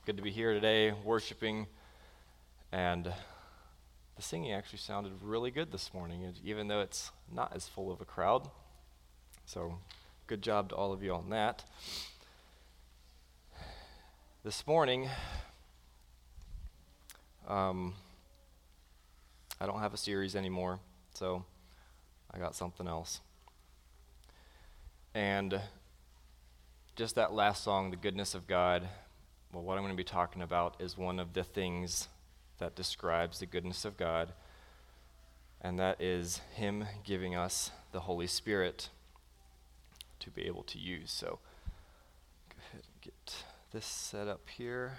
good to be here today worshiping, and the singing actually sounded really good this morning, even though it's not as full of a crowd. So good job to all of you on that. This morning, I don't have a series anymore, so I got something else. And just that last song, The Goodness of God, well, what I'm going to be talking about is one of the things that describes the goodness of God, and that is Him giving us the Holy Spirit to be able to use. So, go ahead and get this set up here.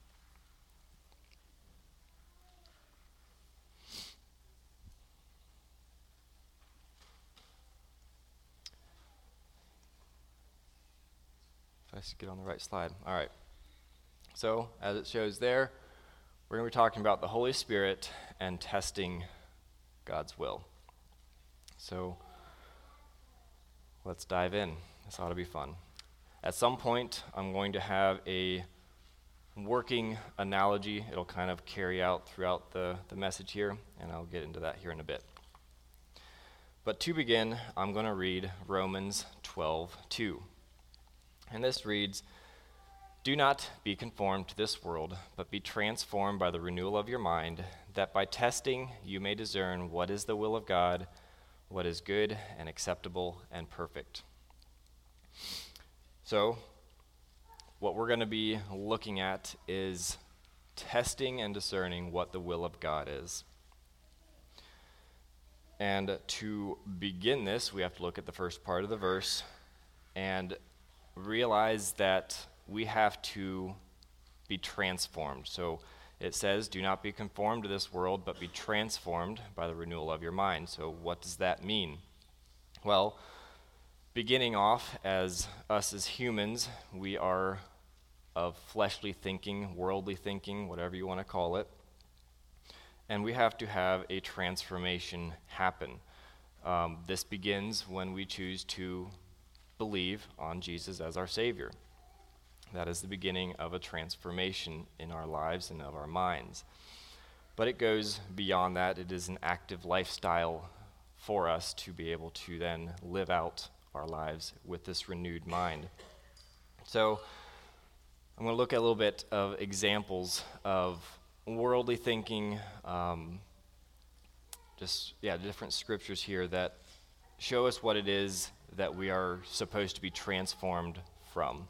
If I should get on the right slide. All right. So, as it shows there, we're going to be talking about the Holy Spirit and testing God's will. So, let's dive in. This ought to be fun. At some point, I'm going to have a working analogy. It'll kind of carry out throughout the message here, and I'll get into that here in a bit. But to begin, I'm going to read Romans 12:2. And this reads, "Do not be conformed to this world, but be transformed by the renewal of your mind, that by testing you may discern what is the will of God, what is good and acceptable and perfect." So, what we're going to be looking at is testing and discerning what the will of God is. And to begin this, we have to look at the first part of the verse and realize that we have to be transformed. So it says, "Do not be conformed to this world, but be transformed by the renewal of your mind." So what does that mean? Well, beginning off as us as humans, we are of fleshly thinking, worldly thinking, whatever you want to call it. And we have to have a transformation happen. This begins when we choose to believe on Jesus as our Savior. That is the beginning of a transformation in our lives and of our minds. But it goes beyond that. It is an active lifestyle for us to be able to then live out our lives with this renewed mind. So I'm going to look at a little bit of examples of worldly thinking, different scriptures here that show us what it is that we are supposed to be transformed from.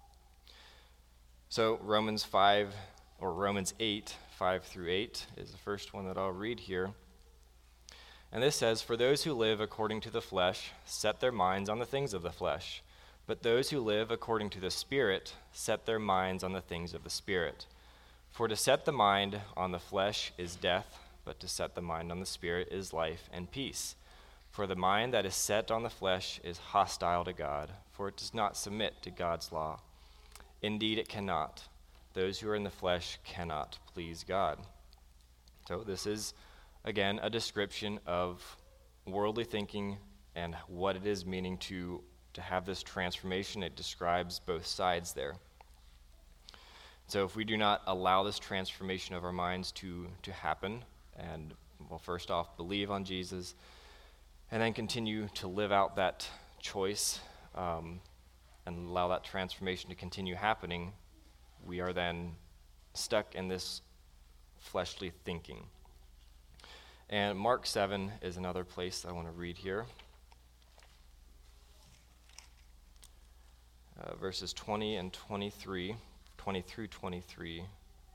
So Romans 8, 5 through 8 is the first one that I'll read here. And this says, "For those who live according to the flesh set their minds on the things of the flesh, but those who live according to the Spirit set their minds on the things of the Spirit. For to set the mind on the flesh is death, but to set the mind on the Spirit is life and peace. For the mind that is set on the flesh is hostile to God, for it does not submit to God's law. Indeed, it cannot. Those who are in the flesh cannot please God." So this is, again, a description of worldly thinking and what it is meaning to have this transformation. It describes both sides there. So if we do not allow this transformation of our minds to happen, and, well, first off, believe on Jesus, and then continue to live out that choice and allow that transformation to continue happening, we are then stuck in this fleshly thinking. And Mark 7 is another place I want to read here. Verses 20 and 23, 20 through 23.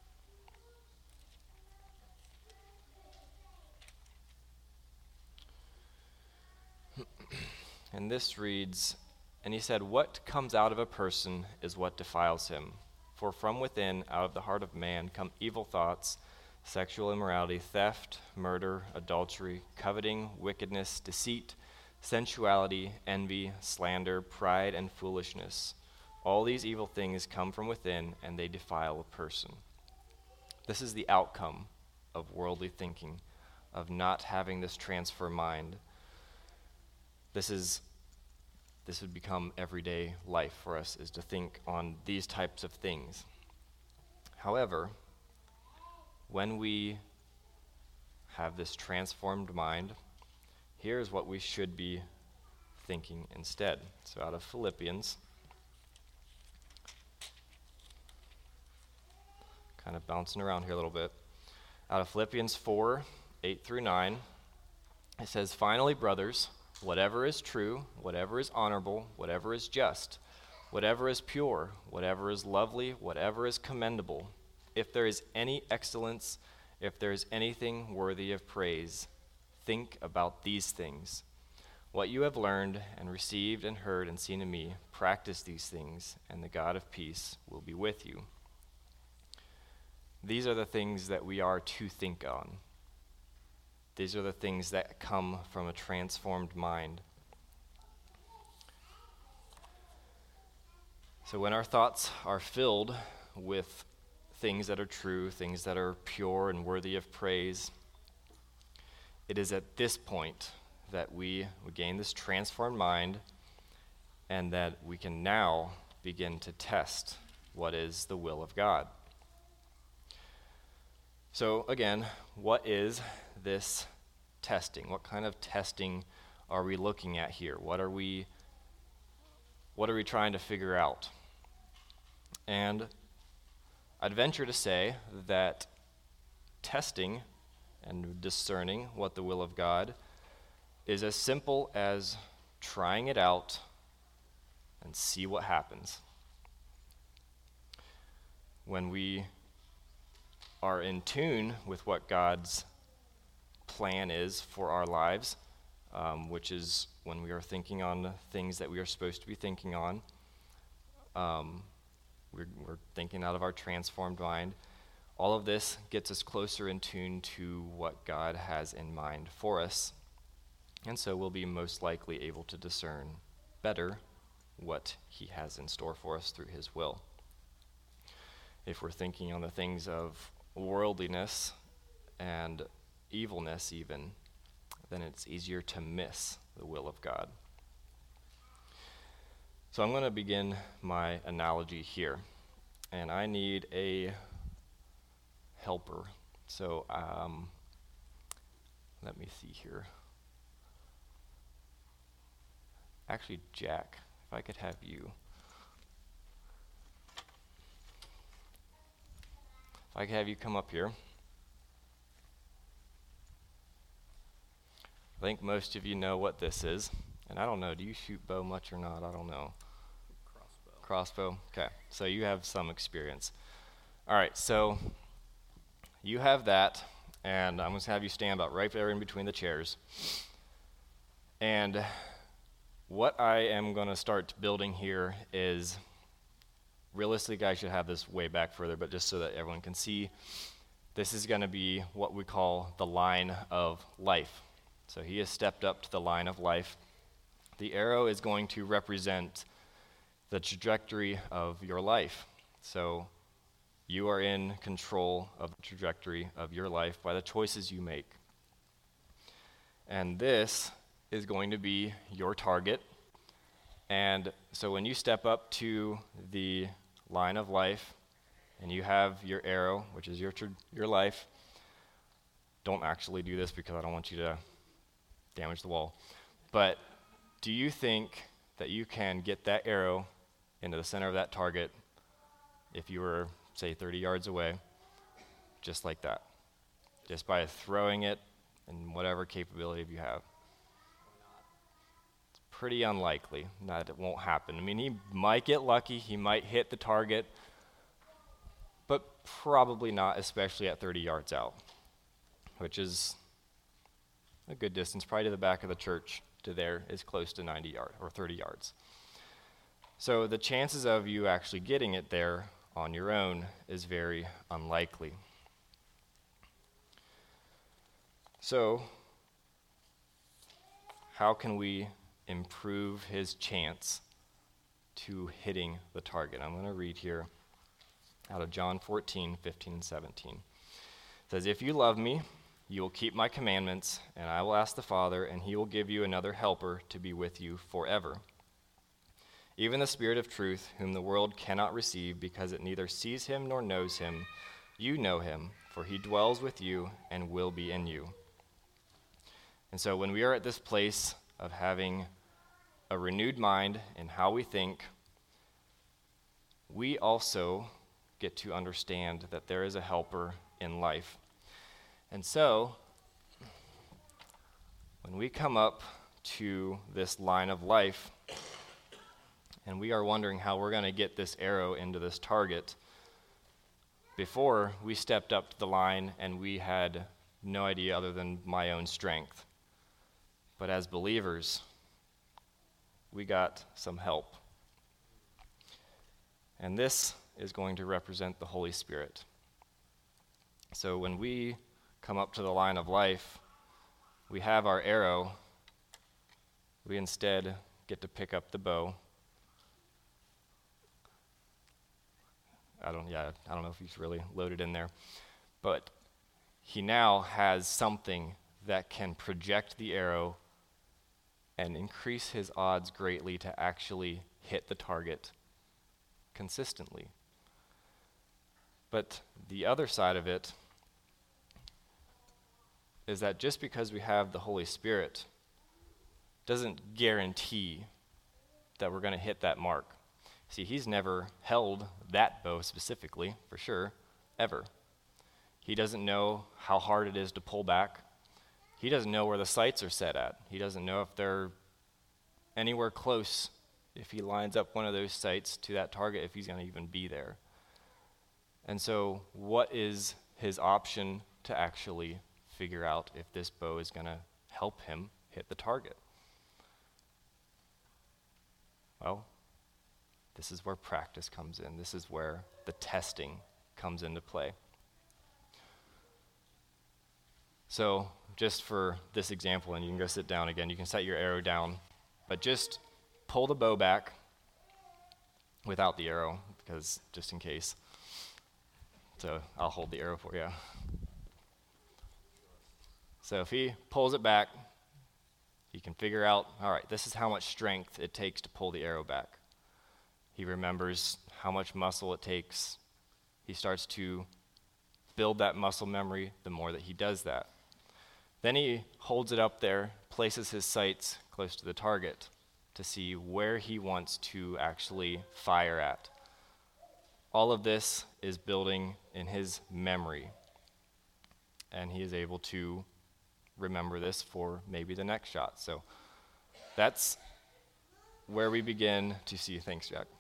And this reads, "And he said, 'What comes out of a person is what defiles him. For from within, out of the heart of man, come evil thoughts, sexual immorality, theft, murder, adultery, coveting, wickedness, deceit, sensuality, envy, slander, pride, and foolishness. All these evil things come from within, and they defile a person.'" This is the outcome of worldly thinking, of not having this transfer mind. This would become everyday life for us, is to think on these types of things. However, when we have this transformed mind, here's what we should be thinking instead. So out of Philippians, kind of bouncing around here a little bit. Out of Philippians 4, 8 through 9, it says, "Finally, brothers, whatever is true, whatever is honorable, whatever is just, whatever is pure, whatever is lovely, whatever is commendable, if there is any excellence, if there is anything worthy of praise, think about these things. What you have learned and received and heard and seen in me, practice these things, and the God of peace will be with you." These are the things that we are to think on. These are the things that come from a transformed mind. So when our thoughts are filled with things that are true, things that are pure and worthy of praise, it is at this point that we gain this transformed mind, and that we can now begin to test what is the will of God. So again, what is this testing? What kind of testing are we looking at here? What are we trying to figure out? And I'd venture to say that testing and discerning what the will of God is as simple as trying it out and see what happens. When we are in tune with what God's plan is for our lives, which is when we are thinking on the things that we are supposed to be thinking on, we're thinking out of our transformed mind. All of this gets us closer in tune to what God has in mind for us, and so we'll be most likely able to discern better what he has in store for us through his will. If we're thinking on the things of worldliness and evilness even, then it's easier to miss the will of God. So I'm going to begin my analogy here, and I need a helper. So let me see here. Actually, Jack, if I could have you. If I could have you come up here. I think most of you know what this is. And I don't know, do you shoot bow much or not? I don't know. Crossbow? Okay, so you have some experience. All right, so you have that, and I'm going to have you stand about right there in between the chairs. And what I am going to start building here is, realistically, I should have this way back further, but just so that everyone can see, this is going to be what we call the line of life. So he has stepped up to the line of life. The arrow is going to represent the trajectory of your life. So you are in control of the trajectory of your life by the choices you make. And this is going to be your target. And so when you step up to the line of life and you have your arrow, which is your life, don't actually do this because I don't want you to damage the wall. But do you think that you can get that arrow into the center of that target if you were, say, 30 yards away, just like that? Just by throwing it and whatever capability you have. It's pretty unlikely that it won't happen. I mean, he might get lucky, he might hit the target, but probably not, especially at 30 yards out, which is a good distance. Probably to the back of the church to there is close to 90 yards or 30 yards. So the chances of you actually getting it there on your own is very unlikely. So how can we improve his chance to hitting the target? I'm going to read here out of John 14, 15, and 17. It says, "If you love me, you will keep my commandments, and I will ask the Father, and he will give you another helper to be with you forever. even the Spirit of truth, whom the world cannot receive because it neither sees him nor knows him. You know him, for he dwells with you and will be in you. And so when we are at this place of having a renewed mind in how we think, we also get to understand that there is a helper in life. And so, when we come up to this line of life, and we are wondering how we're going to get this arrow into this target, before we stepped up to the line and we had no idea other than my own strength. But as believers, we got some help. And this is going to represent the Holy Spirit. So when we come up to the line of life, we have our arrow. We instead get to pick up the bow. I don't know if he's really loaded in there. But he now has something that can project the arrow and increase his odds greatly to actually hit the target consistently. But the other side of it is that just because we have the Holy Spirit doesn't guarantee that we're going to hit that mark. See, he's never held that bow specifically, for sure, ever. He doesn't know how hard it is to pull back. He doesn't know where the sights are set at. He doesn't know if they're anywhere close, if he lines up one of those sights to that target, if he's going to even be there. And so what is his option to actually figure out if this bow is going to help him hit the target? Well, this is where practice comes in. This is where the testing comes into play. So just for this example, and you can go sit down again, you can set your arrow down, but just pull the bow back without the arrow, because just in case. So I'll hold the arrow for you. So if he pulls it back, he can figure out, all right, this is how much strength it takes to pull the arrow back. He remembers how much muscle it takes. He starts to build that muscle memory the more that he does that. Then he holds it up there, places his sights close to the target to see where he wants to actually fire at. All of this is building in his memory, and he is able to remember this for maybe the next shot. So that's where we begin to see. Thanks, Jack.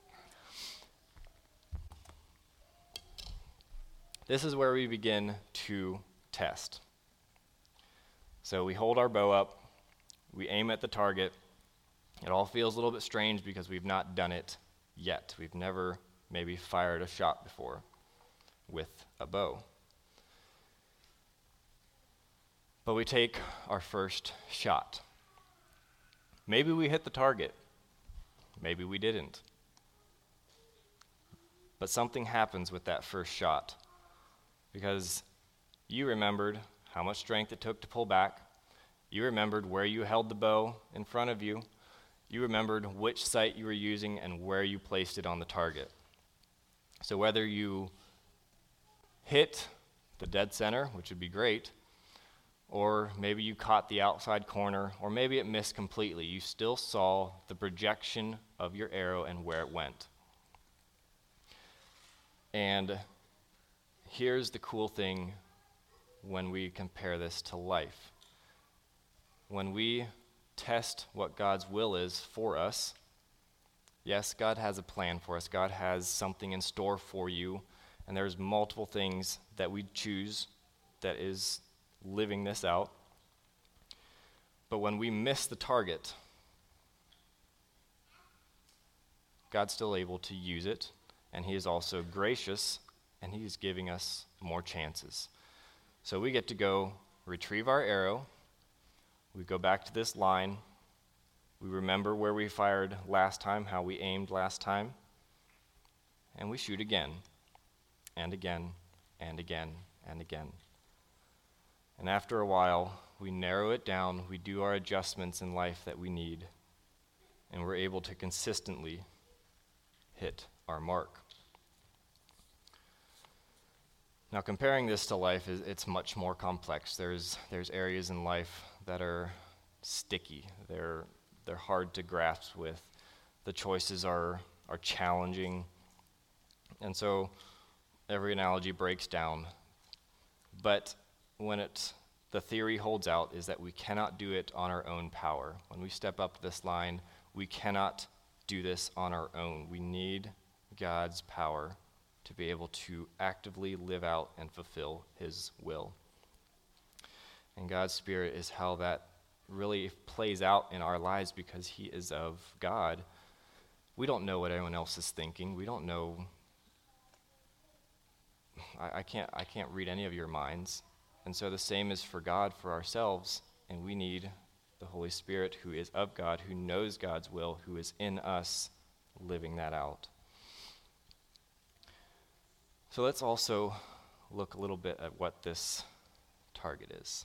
This is where we begin to test. So we hold our bow up, we aim at the target. It all feels a little bit strange because we've not done it yet. We've never maybe fired a shot before with a bow. But we take our first shot. Maybe we hit the target. Maybe we didn't. But something happens with that first shot, because you remembered how much strength it took to pull back. You remembered where you held the bow in front of you. You remembered which sight you were using and where you placed it on the target. So whether you hit the dead center, which would be great, or maybe you caught the outside corner, or maybe it missed completely, you still saw the projection of your arrow and where it went. And here's the cool thing when we compare this to life. When we test what God's will is for us, yes, God has a plan for us. God has something in store for you, and there's multiple things that we choose that is living this out. But when we miss the target, God's still able to use it, and he is also gracious, and he is giving us more chances. So we get to go retrieve our arrow. We go back to this line. We remember where we fired last time, how we aimed last time, and we shoot again, and again, and again, and again. And after a while, we narrow it down, we do our adjustments in life that we need, and we're able to consistently hit our mark. Now, comparing this to life, it's much more complex. There's areas in life that are sticky. They're hard to grasp with. The choices are challenging. And so every analogy breaks down. But when the theory holds out is that we cannot do it on our own power. When we step up to this line, we cannot do this on our own. We need God's power to be able to actively live out and fulfill his will. And God's Spirit is how that really plays out in our lives because he is of God. We don't know what anyone else is thinking. We don't know. I can't read any of your minds. And so the same is for God, for ourselves, and we need the Holy Spirit who is of God, who knows God's will, who is in us living that out. So let's also look a little bit at what this target is.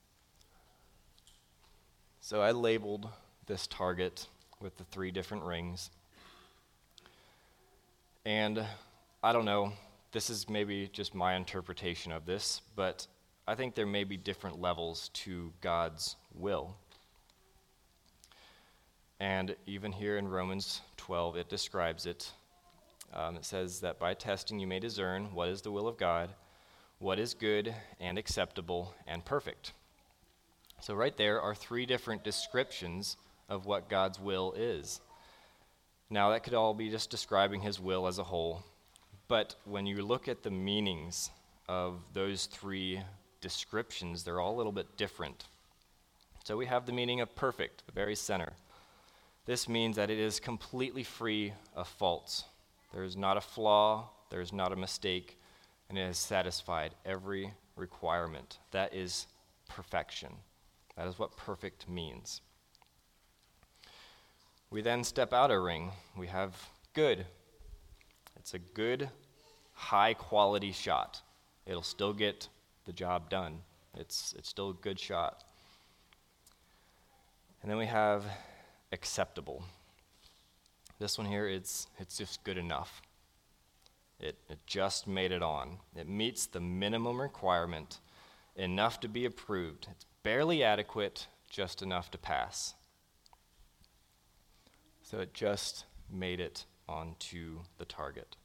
So I labeled this target with the 3 different rings. And I don't know, this is maybe just my interpretation of this, but I think there may be different levels to God's will. And even here in Romans 12, it describes it. It says that by testing you may discern what is the will of God, what is good and acceptable and perfect. So right there are 3 different descriptions of what God's will is. Now that could all be just describing his will as a whole, but when you look at the meanings of those 3 descriptions, they're all a little bit different. So we have the meaning of perfect, the very center. This means that it is completely free of faults. There is not a flaw, there is not a mistake, and it has satisfied every requirement. That is perfection. That is what perfect means. We then step out a ring. We have good. It's a good, high-quality shot. It'll still get the job done. It's still a good shot. And then we have acceptable. This one here, it's just good enough. It just made it on. It meets the minimum requirement, enough to be approved. It's barely adequate, just enough to pass. So it just made it onto the target.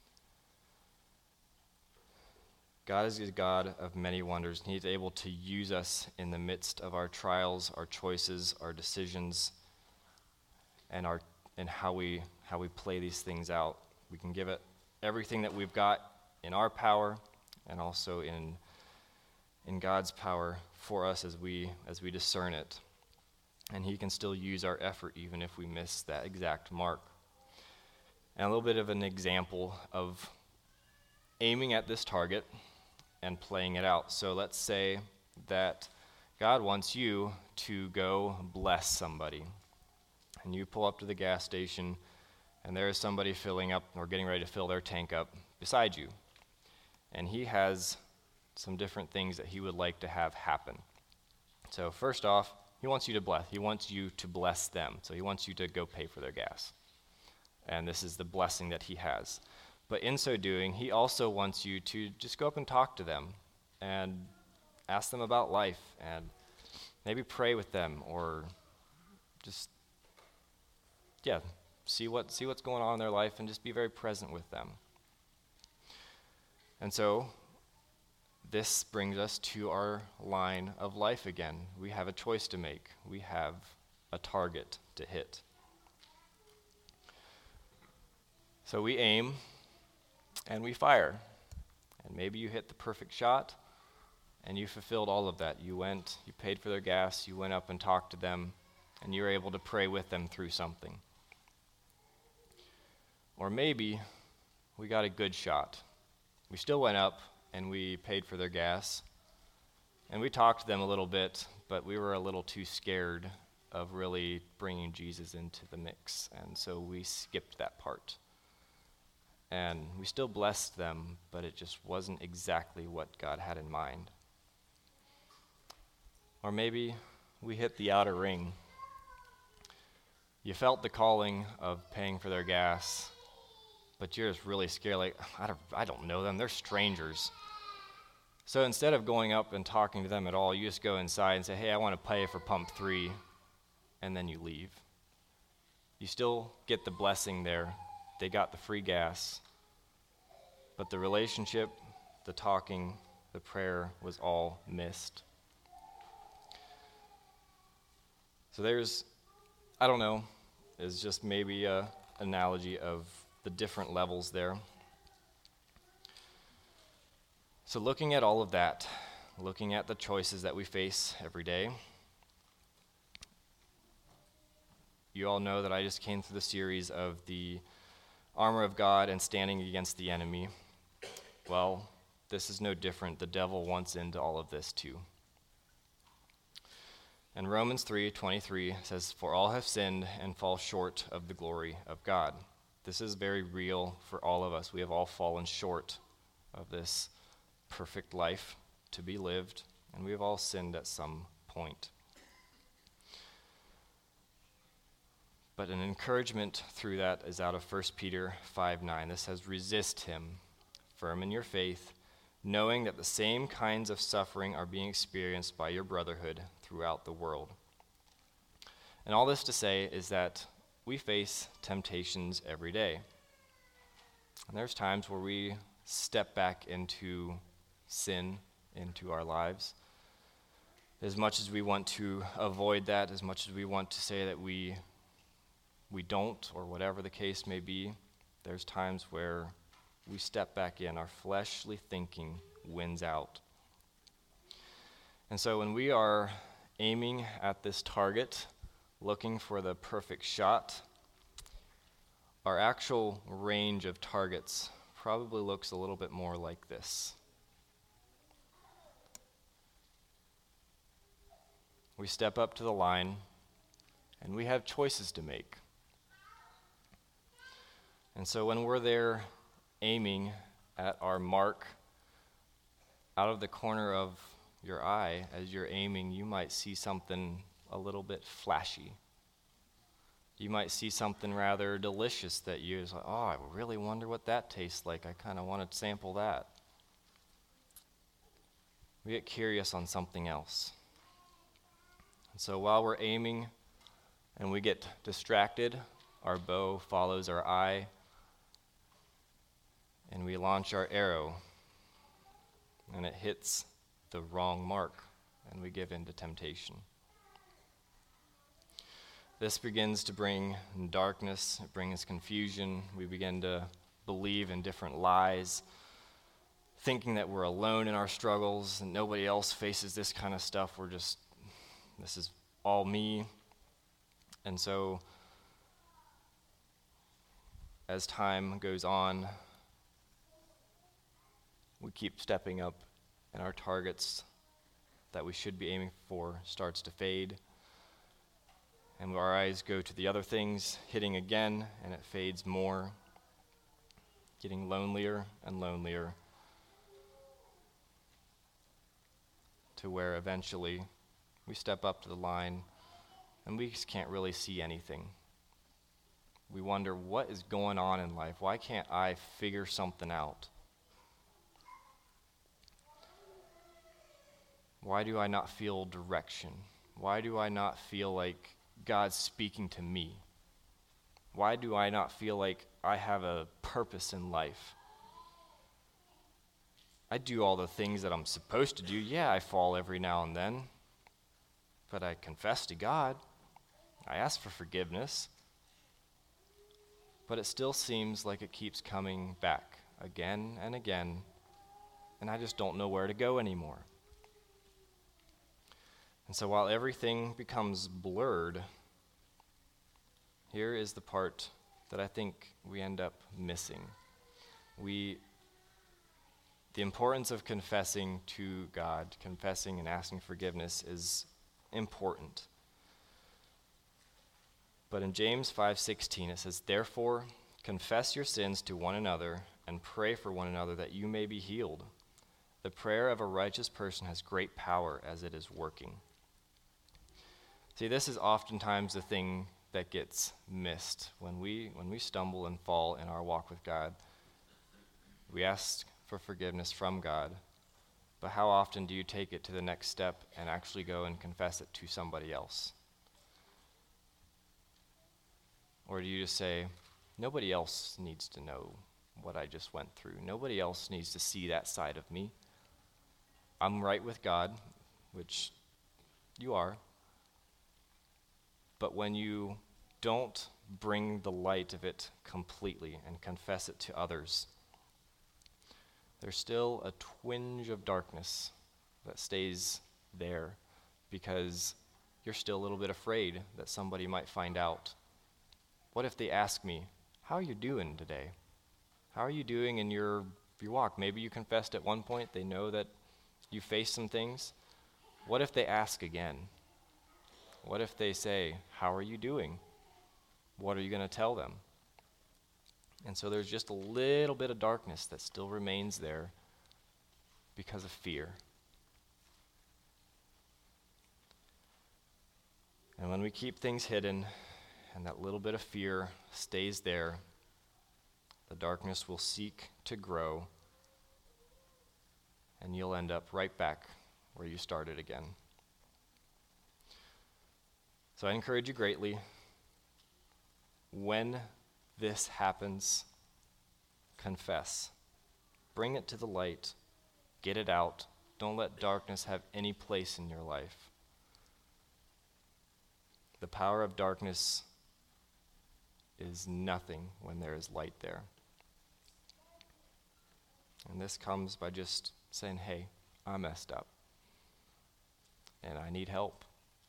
God is a God of many wonders, and he's able to use us in the midst of our trials, our choices, our decisions, and how we play these things out. We can give it everything that we've got in our power and also in God's power for us as we discern it. And he can still use our effort even if we miss that exact mark. And a little bit of an example of aiming at this target and playing it out. So let's say that God wants you to go bless somebody. And you pull up to the gas station, and there is somebody filling up or getting ready to fill their tank up beside you. And he has some different things that he would like to have happen. So first off, he wants you to bless. He wants you to bless them. So he wants you to go pay for their gas. And this is the blessing that he has. But in so doing, he also wants you to just go up and talk to them and ask them about life and maybe pray with them or just, see what's going on in their life and just be very present with them. And so this brings us to our line of life again. We have a choice to make. We have a target to hit. So we aim and we fire. And maybe you hit the perfect shot and you fulfilled all of that. You paid for their gas, you went up and talked to them, and you were able to pray with them through something. Or maybe we got a good shot. We still went up and we paid for their gas, and we talked to them a little bit, but we were a little too scared of really bringing Jesus into the mix, and so we skipped that part. And we still blessed them, but it just wasn't exactly what God had in mind. Or maybe we hit the outer ring. You felt the calling of paying for their gas, but you're just really scared, like, I don't know them, they're strangers. So instead of going up and talking to them at all, you just go inside and say, hey, I want to pay for pump 3, and then you leave. You still get the blessing there. They got the free gas. But the relationship, the talking, the prayer was all missed. So there's, I don't know, is just maybe an analogy of the different levels there. So looking at all of that, looking at the choices that we face every day, you all know that I just came through the series of the armor of God and standing against the enemy. Well, this is no different. The devil wants into all of this too. And Romans 3:23 says, for all have sinned and fall short of the glory of God. This is very real for all of us. We have all fallen short of this perfect life to be lived, and we have all sinned at some point. But an encouragement through that is out of 1 Peter 5:9. This says, resist him, firm in your faith, knowing that the same kinds of suffering are being experienced by your brotherhood throughout the world. And all this to say is that we face temptations every day. And there's times where we step back into sin into our lives. As much as we want to avoid that, as much as we want to say that we don't, or whatever the case may be, there's times where we step back in, our fleshly thinking wins out. And so when we are aiming at this target, looking for the perfect shot, our actual range of targets probably looks a little bit more like this. We step up to the line, and we have choices to make. And so when we're there aiming at our mark, out of the corner of your eye, as you're aiming, you might see something a little bit flashy. You might see something rather delicious that you're like, oh, I really wonder what that tastes like. I kind of want to sample that. We get curious on something else. And so while we're aiming and we get distracted, our bow follows our eye, and we launch our arrow, and it hits the wrong mark, and we give in to temptation. This begins to bring darkness, it brings confusion. We begin to believe in different lies, thinking that we're alone in our struggles and nobody else faces this kind of stuff. This is all me. And so, as time goes on, we keep stepping up, and our targets that we should be aiming for starts to fade. And our eyes go to the other things, hitting again, and it fades more, getting lonelier and lonelier, to where eventually we step up to the line and we just can't really see anything. We wonder, what is going on in life? Why can't I figure something out? Why do I not feel direction? Why do I not feel like God's speaking to me? Why do I not feel like I have a purpose in life? I do all the things that I'm supposed to do. Yeah, I fall every now and then, but I confess to God. I ask for forgiveness, but it still seems like it keeps coming back again and again, and I just don't know where to go anymore. And so while everything becomes blurred, here is the part that I think we end up missing. The importance of confessing to God, confessing and asking forgiveness is important. But in James 5:16 it says, therefore, confess your sins to one another and pray for one another that you may be healed. The prayer of a righteous person has great power as it is working. See, this is oftentimes the thing that gets missed when we stumble and fall in our walk with God. We ask for forgiveness from God, but how often do you take it to the next step and actually go and confess it to somebody else? Or do you just say, nobody else needs to know what I just went through. Nobody else needs to see that side of me. I'm right with God, which you are. But when you don't bring the light of it completely and confess it to others, there's still a twinge of darkness that stays there because you're still a little bit afraid that somebody might find out. What if they ask me, how are you doing today? How are you doing in your walk? Maybe you confessed at one point. They know that you faced some things. What if they ask again? What if they say, how are you doing? What are you going to tell them? And so there's just a little bit of darkness that still remains there because of fear. And when we keep things hidden and that little bit of fear stays there, the darkness will seek to grow, and you'll end up right back where you started again. So I encourage you greatly, when this happens, confess. Bring it to the light. Get it out. Don't let darkness have any place in your life. The power of darkness is nothing when there is light there. And this comes by just saying, hey, I messed up, and I need help.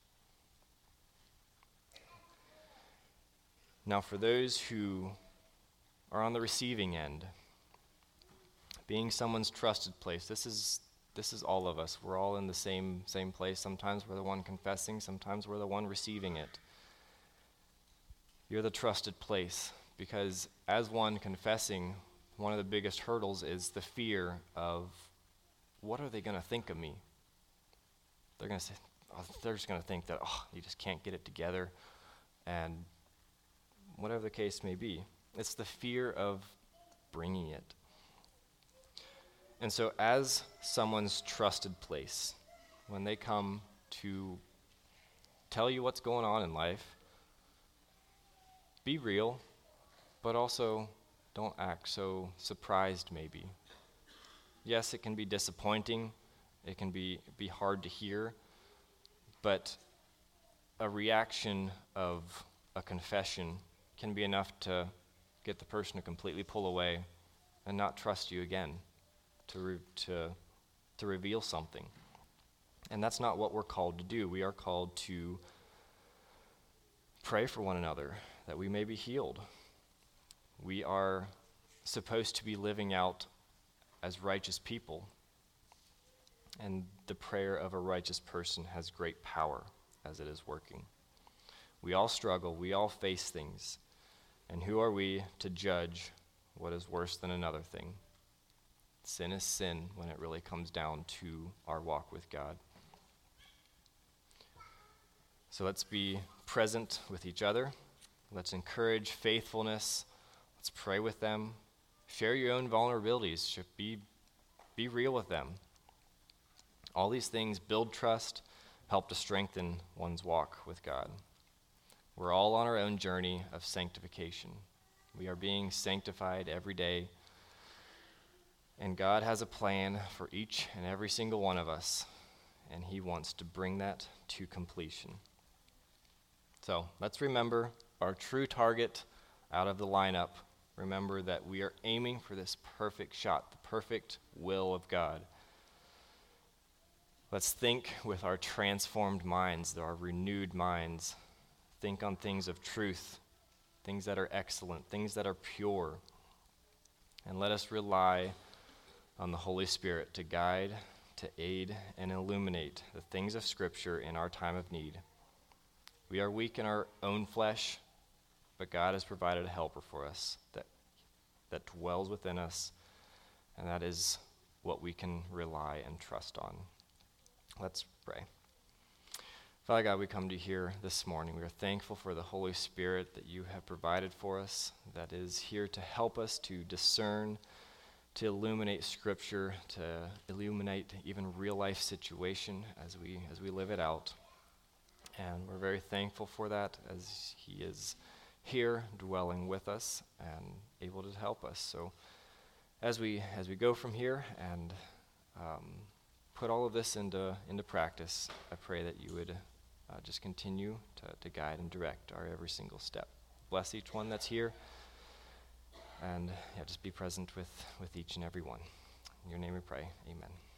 Now, for those who are on the receiving end, being someone's trusted place, this is all of us. We're all in the same place. Sometimes we're the one confessing, sometimes we're the one receiving it. You're the trusted place, because as one confessing, one of the biggest hurdles is the fear of, what are they going to think of me? They're going to say, they're just going to think that, you just can't get it together, and whatever the case may be. It's the fear of bringing it. And so as someone's trusted place, when they come to tell you what's going on in life, be real, but also don't act so surprised maybe. Yes, it can be disappointing. It can be hard to hear. But a reaction of a confession can be enough to get the person to completely pull away and not trust you again, to reveal something. And that's not what we're called to do. We are called to pray for one another, that we may be healed. We are supposed to be living out as righteous people, and the prayer of a righteous person has great power as it is working. We all struggle, we all face things, and who are we to judge what is worse than another thing? Sin is sin when it really comes down to our walk with God. So let's be present with each other. Let's encourage faithfulness. Let's pray with them. Share your own vulnerabilities. Be real with them. All these things build trust, help to strengthen one's walk with God. We're all on our own journey of sanctification. We are being sanctified every day, and God has a plan for each and every single one of us, and He wants to bring that to completion. So let's remember our true target out of the lineup. Remember that we are aiming for this perfect shot, the perfect will of God. Let's think with our transformed minds, our renewed minds. Think on things of truth, things that are excellent, things that are pure. And let us rely on the Holy Spirit to guide, to aid, and illuminate the things of Scripture in our time of need. We are weak in our own flesh, but God has provided a helper for us that dwells within us, and that is what we can rely and trust on. Let's pray. Father God, we come to you here this morning. We are thankful for the Holy Spirit that you have provided for us, that is here to help us to discern, to illuminate Scripture, to illuminate even real-life situation as we live it out. And we're very thankful for that as he is here dwelling with us and able to help us. So as we go from here and put all of this into practice, I pray that you would just continue to guide and direct our every single step. Bless each one that's here, and just be present with each and every one. In your name we pray, amen.